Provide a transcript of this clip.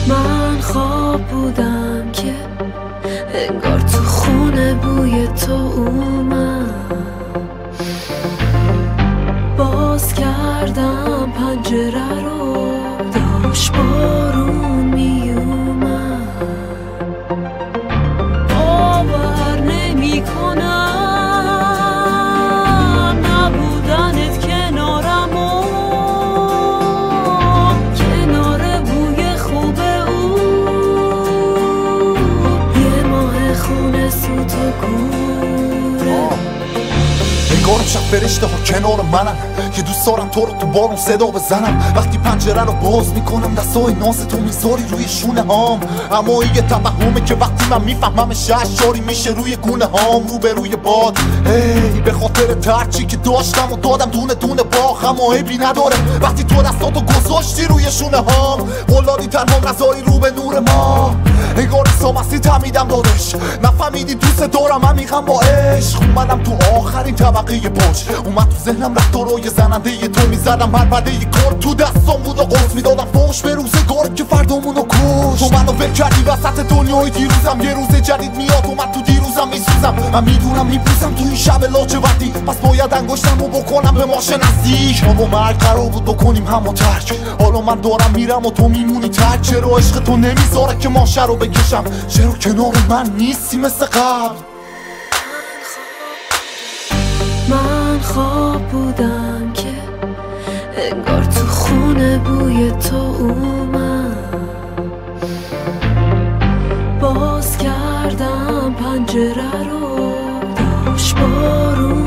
من خواب بودم که انگار تو خونه بوی تو اومد. باز کردم پنجره رو، داشت بارون میومد. باور نمی کنم نبودنت کنارم و کنار بوی خوب او. یه ماه خونه سوت و کوره. انگار شب فرشته ها کنار منن که دوست دارم تو رو تو بارون صدا بزنم. وقتی پنجره رو باز میکنم دستای ناز تو میذاری روی شونه هام. اما یه توهمه که وقتی من میفهمم شهشاری میشه روی گونه هام. رو به روی باد ای به خاطر ترچی که داشتم و دادم دونه دونه باخ. اما عیبی نداره وقتی تو دستاتو گذاشتی روی شونه هام. قلابی تنها نذاری رو به نور ما. انگار سامستی تمیدم دادش نفهمیدی دوست دارم عمیقم با عشق. اومدم تو آخرین طبقه پشت، اومد تو ذهنم رفتارای زننده تو میزدم. هر بده یه کار تو دستام بود و قرص میدادم فوش به روزگار که فردامونو کش. تو منو ول کردی وسط دنیای دیروزم. یه روز جدید میاد اومد تو دیروزم میسوزم. من میدونم میپوسم تو این شب لاجوردی، پس باید انگشتمو بکنم به ماشه نزدیک. ما با مرگ قرار بود بکنیم همو ترک، حالا من دارم میرم و تو میمونی ترک. چرا عشق تو نمیذاره که ماشه رو بکشم؟ چرا کنار من نیستی مثل قبل؟ من خواب بودم که انگار تو خونه بوی تو اومد. باز کردم پنجره رو، داشت بارون